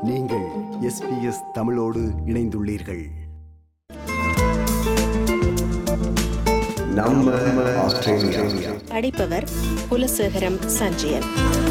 நீங்கள் SBS தமிழோடு இணைந்துள்ளீர்கள். நம்ம ஆஸ்திரேலியா. படிப்பவர் குலசேகரம் சஞ்சயன்.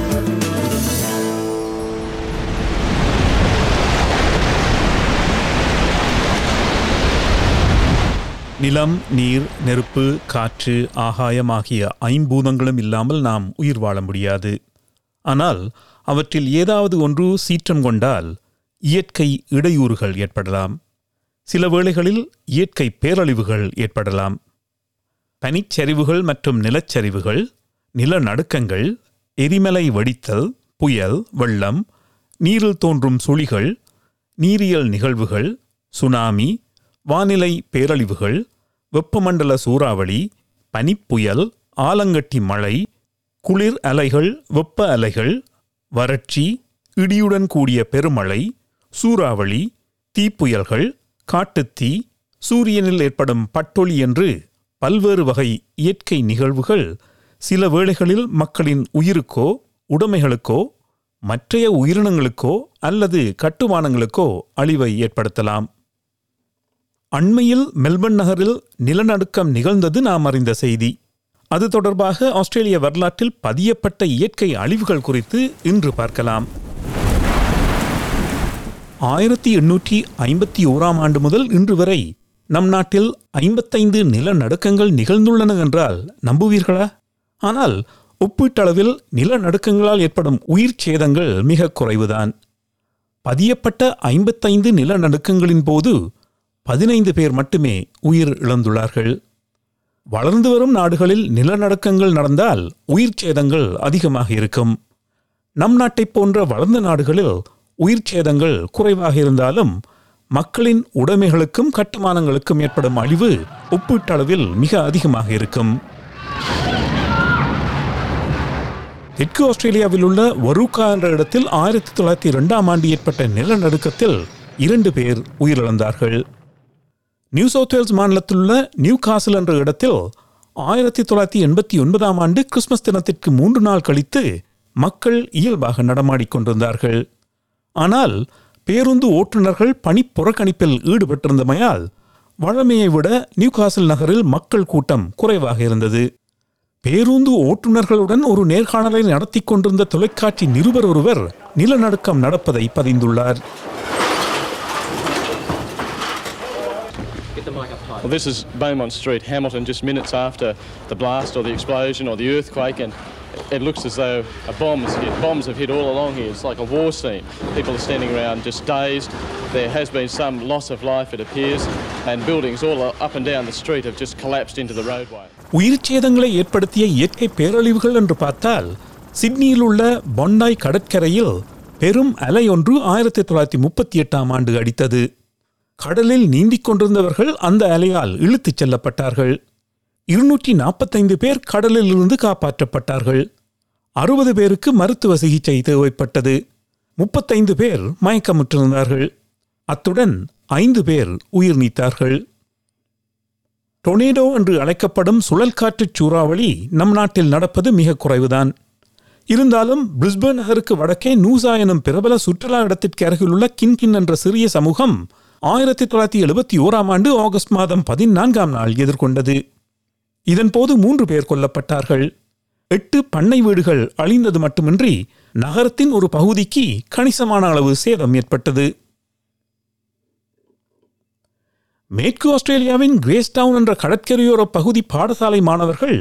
நிலம், நீர், நெருப்பு, காற்று, ஆகாயம் ஆகிய ஐம்பூதங்களும் இல்லாமல் நாம் உயிர் வாழ முடியாது. ஆனால் அவற்றில் ஏதாவது ஒன்று சீற்றம் கொண்டால் இயற்கை இடையூறுகள் ஏற்படலாம். சில வேளைகளில் இயற்கை பேரழிவுகள் ஏற்படலாம். பனிச்சரிவுகள் மற்றும் நிலச்சரிவுகள், நிலநடுக்கங்கள், எரிமலை வெடித்தல், புயல், வெள்ளம், நீரில் தோன்றும் சுழிகள், நீரியல் நிகழ்வுகள், சுனாமி, வானிலை பேரழிவுகள், வெப்பமண்டல சூறாவளி, பனிப்புயல், ஆலங்கட்டி மழை, குளிர் அலைகள், வெப்ப அலைகள், வறட்சி, இடியுடன் கூடிய பெருமழை, சூறாவளி, தீப்புயல்கள், காட்டுத்தீ, சூரியனில் ஏற்படும் பட்டொளி என்று பல்வேறு வகை இயற்கை நிகழ்வுகள் சில வேளைகளில் மக்களின் உயிருக்கோ, உடைமைகளுக்கோ, மற்றைய உயிரினங்களுக்கோ அல்லது கட்டுமானங்களுக்கோ அழிவை ஏற்படுத்தலாம். அண்மையில் மெல்பர்ன் நகரில் நிலநடுக்கம் நிகழ்ந்தது நாம் அறிந்த செய்தி. அது தொடர்பாக ஆஸ்திரேலிய வரலாற்றில் பதியப்பட்ட இயற்கை அழிவுகள் குறித்து இன்று பார்க்கலாம். 1851 முதல் இன்று வரை நம் நாட்டில் 55 நிலநடுக்கங்கள் நிகழ்ந்துள்ளன என்றால் நம்புவீர்களா? ஆனால் ஒப்பீட்டளவில் நிலநடுக்கங்களால் ஏற்படும் உயிர் சேதங்கள் மிக குறைவுதான். பதியப்பட்ட 55 நிலநடுக்கங்களின் போது 15 பேர் மட்டுமே உயிர் இழந்துள்ளார்கள். வளர்ந்து வரும் நாடுகளில் நிலநடுக்கங்கள் நடந்தால் உயிர் சேதங்கள் அதிகமாக இருக்கும். நம் நாட்டைப் போன்ற வளர்ந்த நாடுகளில் உயிர் சேதங்கள் குறைவாக இருந்தாலும் மக்களின் உடைமைகளுக்கும் கட்டுமானங்களுக்கும் ஏற்படும் அழிவு ஒப்பீட்டளவில் மிக அதிகமாக இருக்கும். தெற்கு ஆஸ்திரேலியாவில் உள்ள வரூகா என்ற இடத்தில் 1902 ஏற்பட்ட நிலநடுக்கத்தில் 2 பேர் உயிரிழந்தார்கள். நியூ சவுத் வேல்ஸ் மாநிலத்தில் உள்ள நியூ காசில் என்ற இடத்தில் 1989 கிறிஸ்துமஸ் தினத்திற்கு 3 நாள் கழித்து மக்கள் இயல்பாக நடமாடிக்கொண்டிருந்தார்கள். ஆனால் பேருந்து ஓட்டுநர்கள் பணி புறக்கணிப்பில் ஈடுபட்டிருந்தமையால் வழமையை விட நியூ காசில் நகரில் மக்கள் கூட்டம் குறைவாக இருந்தது. பேருந்து ஓட்டுநர்களுடன் ஒரு நேர்காணலை நடத்தி கொண்டிருந்த தொலைக்காட்சி நிருபர் ஒருவர் நிலநடுக்கம் நடப்பதை பதிந்துள்ளார். Well, this is Beaumont Street, Hamilton, just minutes after the blast or the explosion or the earthquake, and it looks as though a bomb's hit. Bombs have hit all along here. It's like a war scene. People are standing around just dazed. There has been some loss of life, it appears, and buildings all up and down the street have just collapsed into the roadway. உயிர் சேதங்களை ஏற்படுத்திய இயற்கை பேரழிவுகள் என்று பார்த்தால் சிட்னியில் உள்ள பொண்டாய் கடற்கரையில் பெரும் அலை ஒன்று 1938 அடித்தது. கடலில் நீந்திக் கொண்டிருந்தவர்கள் அந்த அலையால் இழுத்துச் செல்லப்பட்டார்கள். 245 பேர் கடலில் இருந்து காப்பாற்றப்பட்டார்கள். 60 பேருக்கு மருத்துவ சிகிச்சை தேவைப்பட்டது. 35 பேர் மயக்கமுற்றிருந்தார்கள். அத்துடன் 5 பேர் உயிர் நீத்தார்கள். டொர்னேடோ என்று அழைக்கப்படும் சுழல் காற்று சூறாவளி நம் நாட்டில் நடப்பது மிக குறைவுதான். இருந்தாலும் பிரிஸ்பேர்ன் நகருக்கு வடக்கே நூசா எனும் பிரபல சுற்றுலா இடத்திற்கு அருகில் உள்ள கின்கின் என்ற சிறிய சமூகம் 1971 ஆகஸ்ட் மாதம் 14 எதிர்கொண்டது. இதன்போது 3 பேர் கொல்லப்பட்டார்கள். 8 பண்ணை வீடுகள் அழிந்தது மட்டுமின்றி நகரத்தின் ஒரு பகுதிக்கு கணிசமான அளவு சேதம் ஏற்பட்டது. மேற்கு ஆஸ்திரேலியாவின் கிரேஸ்டவுன் என்ற கடற்கரையோர பகுதி பாடசாலை மாணவர்கள்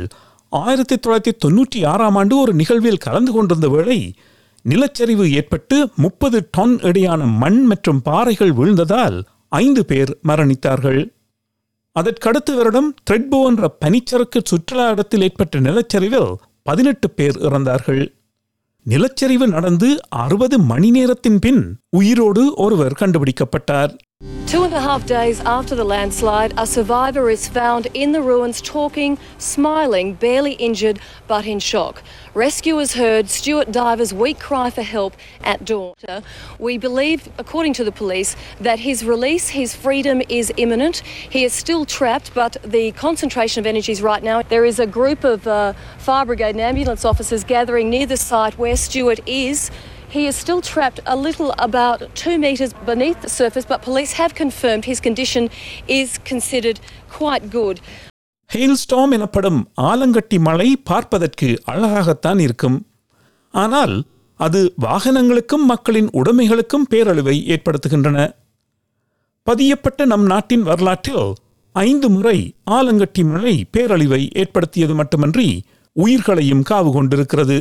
1996 ஒரு நிகழ்வில் கலந்து கொண்டிருந்த வேளை நிலச்சரிவு ஏற்பட்டு 30 டன் எடையான மண் மற்றும் பாறைகள் வீழ்ந்ததால் 5 பேர் மரணித்தார்கள். அதற்கடுத்த வருடம் த்ரெட்போ என்ற பனிச்சறுக்கு சுற்றுலா இடத்தில் ஏற்பட்ட நிலச்சரிவில் 18 பேர் இறந்தார்கள். நிலச்சரிவு நடந்து 60 மணி நேரத்தின் பின் உயிரோடு ஒருவர் கண்டுபிடிக்கப்பட்டார். 2.5 days after the landslide, a survivor is found in the ruins talking, smiling, barely injured but in shock. Rescuers heard Stuart Diver's weak cry for help at dawn. We believe, according to the police, that his release, his freedom is imminent. He is still trapped, but the concentration of energies right now, there is a group of fire brigade and ambulance officers gathering near the site where Stuart is He is still trapped a little about 2 metres beneath the surface, but police have confirmed his condition is considered quite good. ஹெயில்ஸ்டார்ம் எனப்படும் ஆலங்கட்டி மழை பார்ப்பதற்கு அழகாகத்தான் இருக்கும். ஆனால் அது வாகனங்களுக்கும் மக்களின் உடைமைகளுக்கும் பேரழிவை ஏற்படுத்துகின்றன. பதியப்பட்ட நம் நாட்டின் வரலாற்றில் 5 முறை ஆலங்கட்டி மழை பேரழிவை ஏற்படுத்தியது மட்டுமன்றி உயிர்களையும் காவு கொண்டிருக்கிறது.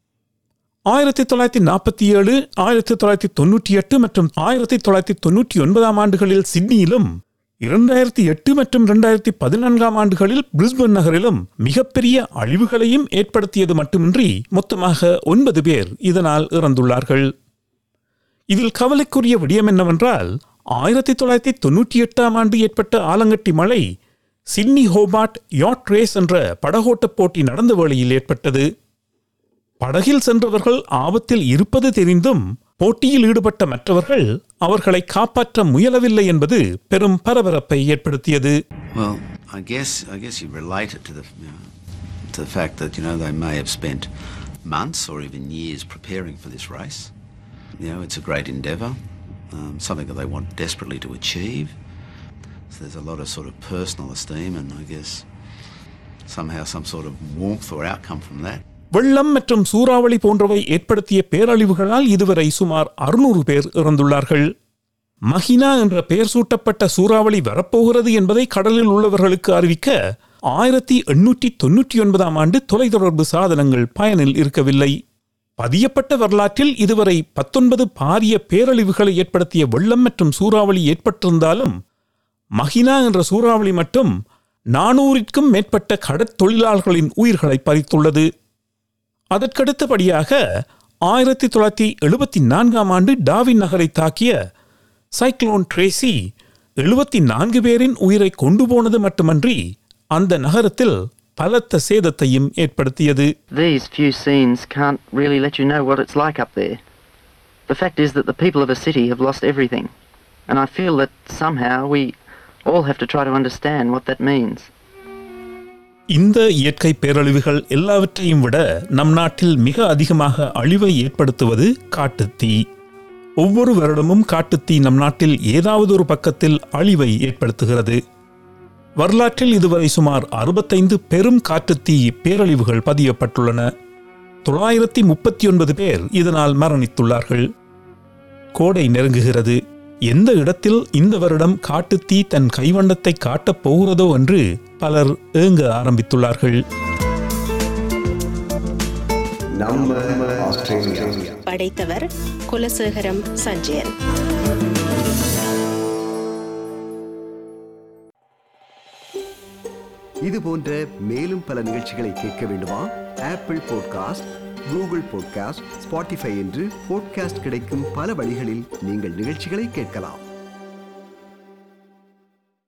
1947, 1998 மற்றும் 1999 ஆண்டுகளில் சிட்னியிலும், 2008 மற்றும் 2014 ஆண்டுகளில் பிரிஸ்பன் நகரிலும் மிகப்பெரிய அழிவுகளையும் ஏற்படுத்தியது மட்டுமின்றி மொத்தமாக 9 பேர் இதனால் இறந்துள்ளார்கள். இதில் கவலைக்குரிய விடயம் என்னவென்றால் 1998 ஆண்டு ஏற்பட்ட ஆலங்கட்டி மழை சிட்னி ஹோபார்ட் யாட் ரேஸ் என்ற படகோட்ட போட்டி நடந்த வேளையில் ஏற்பட்டது. படகில் சென்றவர்கள் ஆபத்தில் இருப்பது தெரிந்தும் போட்டியில் ஈடுபட்ட மற்றவர்கள் அவர்களை காப்பாற்ற முயலவில்லை என்பது பெரும் பரபரப்பை ஏற்படுத்தியது. Well, I guess you relate it to the fact that they may have spent months or even years preparing for this race. It's a great endeavour, something that they want desperately to achieve. So there's a lot of sort of personal esteem and I guess somehow some sort of warmth or outcome from that. வெள்ளம் மற்றும் சூறாவளி போன்றவை ஏற்படுத்திய பேரழிவுகளால் இதுவரை சுமார் 600 பேர் இறந்துள்ளார்கள். மஹினா என்ற பெயர் சூட்டப்பட்ட சூறாவளி வரப்போகிறது என்பதை கடலில் உள்ளவர்களுக்கு அறிவிக்க 1899 ஆண்டு தொலைத்தொடர்பு சாதனங்கள் பயனில் இருக்கவில்லை. பதியப்பட்ட வரலாற்றில் இதுவரை 19 பாரிய பேரழிவுகளை ஏற்படுத்திய வெள்ளம் மற்றும் சூறாவளி ஏற்பட்டிருந்தாலும் மஹினா என்ற சூறாவளி மட்டும் 400க்கும் மேற்பட்ட கடற்தொழிலாளர்களின் உயிர்களை பறித்துள்ளது. அதற்கடுத்தபடியாக 1974 ஆண்டு டார்வின் நகரை தாக்கிய சைக்ளோன் ட்ரேசி 74 பேரின் உயிரை கொண்டு போனது மட்டுமன்றி அந்த நகரத்தில் பலத்த சேதத்தையும் ஏற்படுத்தியது. These few scenes can't really let you know what it's like up there. The fact is that the people of a city have lost everything, and I feel that somehow we all have to try to understand what that means. இந்த இயற்கை பேரழிவுகள் எல்லாவற்றையும் விட நம் நாட்டில் மிக அதிகமாக அழிவை ஏற்படுத்துவது காட்டுத்தீ. ஒவ்வொரு வருடமும் காட்டுத்தீ நம் நாட்டில் ஏதாவது ஒரு பக்கத்தில் அழிவை ஏற்படுத்துகிறது. வரலாற்றில் இதுவரை சுமார் 65 பெரும் காட்டுத்தீ பேரழிவுகள் பதியப்பட்டுள்ளன. 939 பேர் இதனால் மரணித்துள்ளார்கள். கோடை நெருங்குகிறது. எந்த இடத்தில் இந்த வருடம் காட்டுத்தீ தன் கைவண்ணத்தை காட்டப் போகிறதோ என்று பலர் ஏங்க ஆரம்பித்துள்ளார்கள். படைத்தவர் குலசேகரம் சஞ்சயன். இது போன்ற மேலும் பல நிகழ்ச்சிகளை கேட்க வேண்டுமா? Apple podcast, Google podcast, Spotify என்று பாட்காஸ்ட் கிடைக்கும் பல வழிகளில் நீங்கள் நிகழ்ச்சிகளை கேட்கலாம்.